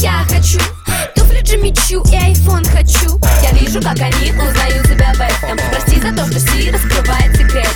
Я хочу туфли Джимми Чу и айфон хочу. Я вижу, как они узнают себя в этом. Прости за то, что Си раскрывает секрет.